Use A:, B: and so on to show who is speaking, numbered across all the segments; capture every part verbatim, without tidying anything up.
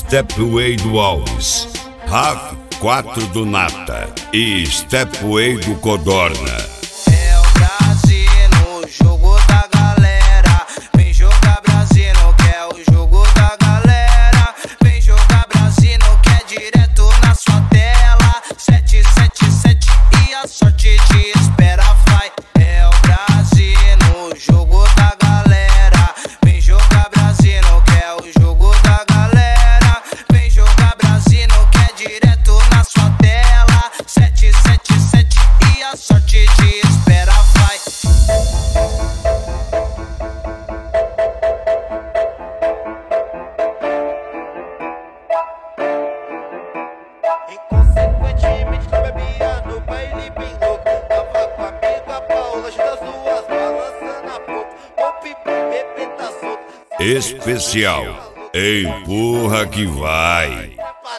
A: Stepway do Alves, Raf quatro do Nata e Stepway do Codorna.
B: É o Brasil no jogo da galera. Vem jogar Brasil, não quer o jogo da galera. Vem jogar Brasil, não quer direto na sua tela. Sete, sete, sete e a sorte te espera, vai. É o Brasil no jogo da galera. Vem jogar Brasil, não quer o jogo da galera. Vem jogar Brasil, não quer direto na sua tela. Sete, sete, sete e a sorte te espera, vai.
C: Inconsequentemente tu bebia no baile bem louco. Tava com a amiga Paula, das duas balançando a pouco. Poupe, bebê tá solto.
A: Especial, empurra que vai.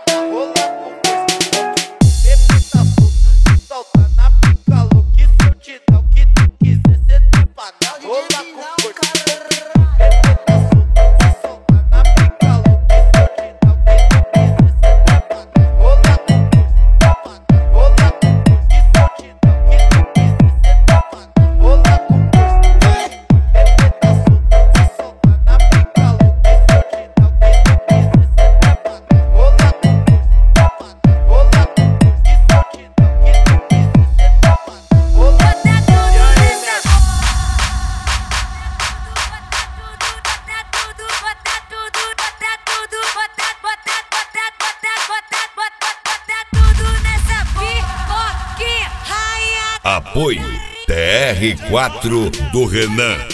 A: Apoio T R quatro do Renan.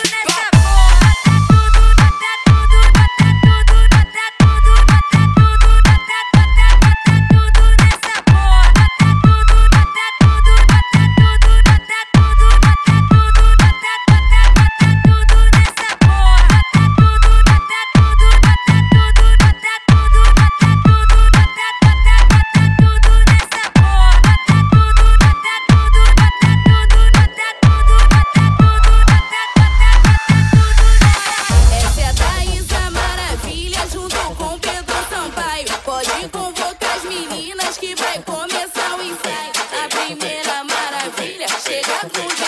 D: Pode convocar as meninas que vai começar o ensaio. A primeira maravilha chega com